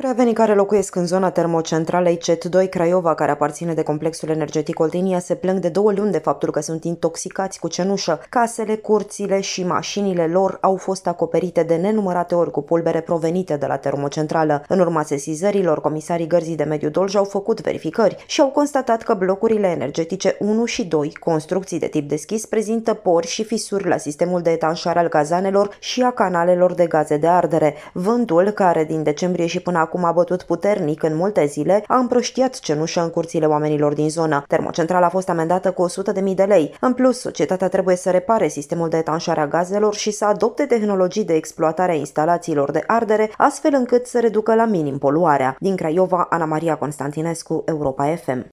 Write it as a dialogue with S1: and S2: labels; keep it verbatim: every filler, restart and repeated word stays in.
S1: Cravenii care locuiesc în zona termocentralei C E T doi Craiova, care aparține de complexul energetic Oltenia, se plâng de două luni de faptul că sunt intoxicați cu cenușă. Casele, curțile și mașinile lor au fost acoperite de nenumărate ori cu pulbere provenite de la termocentrală. În urma sesizărilor, comisarii Gărzii de Mediu Dolj au făcut verificări și au constatat că blocurile energetice unu și doi, construcții de tip deschis, prezintă pori și fisuri la sistemul de etanșare al cazanelor și a canalelor de gaze de ardere. Vântul, care din decembrie și până acum a bătut puternic în multe zile, a împrăștiat cenușă în curțile oamenilor din zonă. Termocentrala a fost amendată cu o sută de mii de lei. În plus, societatea trebuie să repare sistemul de etanșare a gazelor și să adopte tehnologii de exploatare a instalațiilor de ardere, astfel încât să reducă la minim poluarea. Din Craiova, Ana Maria Constantinescu, Europa F M.